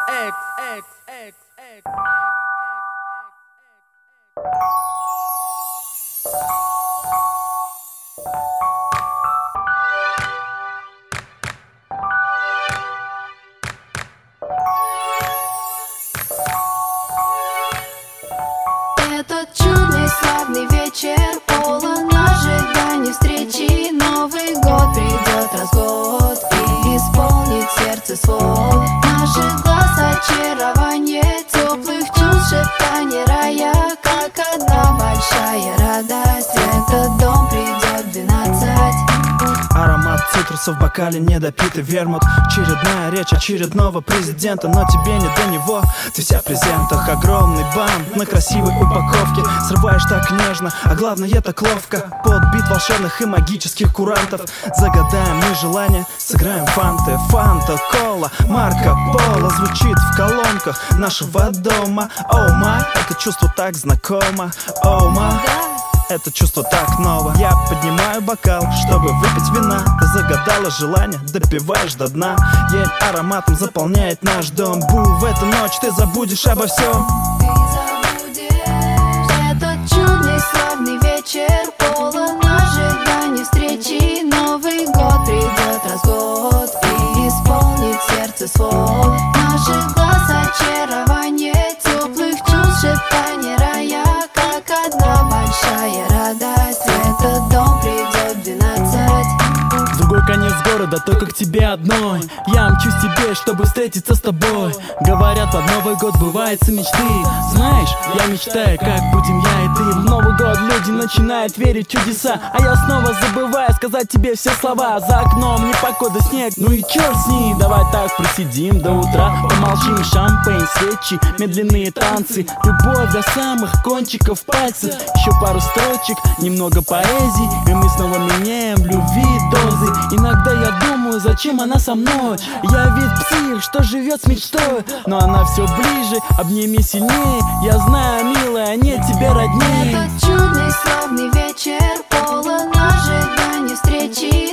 Этот чудный славный вечер полон ожиданий встречи. Новый год придет раз в год и исполнит сердце свой. Наших глаз очарование, теплых чувств, шептание рая, как одна большая радость. В этот дом придет 12. Аромат цитрусов в бокале, недопитый вермут. Очередная речь очередного президента, но тебе не до него, ты вся в презентах. Огромный бант на красивой упаковке, срываешь так нежно, а главное так ловко. Подбит волшебных и магических курантов. Загадаем мы желание, сыграем фанты. Фанта, кола, Марко Поло звучит в колонках нашего дома. Оу май, это чувство так знакомо. Оу май, это чувство так ново. Я поднимаю бокал, чтобы выпить вина. Ты загадала желание, допиваешь до дна. Ель ароматом заполняет наш дом. Бу, в эту ночь ты забудешь обо всем. Этот чудный славный вечер полон ожиданий встречи. Новый год придет раз в год и исполнит сердце свой. Наших глаз очарование, теплых чувств, шептание рая, как одна большая радость. В этот дом придет 12. Другой конец города, только к тебе одной. Я мчусь тебе, чтобы встретиться с тобой. Говорят, под Новый год сбываются мечты. Знаешь, я мечтаю, как будем я и ты. В Новый год люди начинают верить в чудеса, а я снова забываю сказать тебе все слова. За окном непогода, снег, ну и черт с ним. Давай так просидим до утра, помолчим, шампейн, свечи, медленные танцы. Любовь до самых кончиков пальцев. Еще пару строчек, немного поэзии, и мы снова меняем любви дозы. Иногда я думаю, зачем она со мной. Я ведь псих, что живет с мечтой. Но она все ближе, обними сильнее. Я знаю, милая, нет тебе роднее. Этот чудный славный вечер полон ожиданий встречи.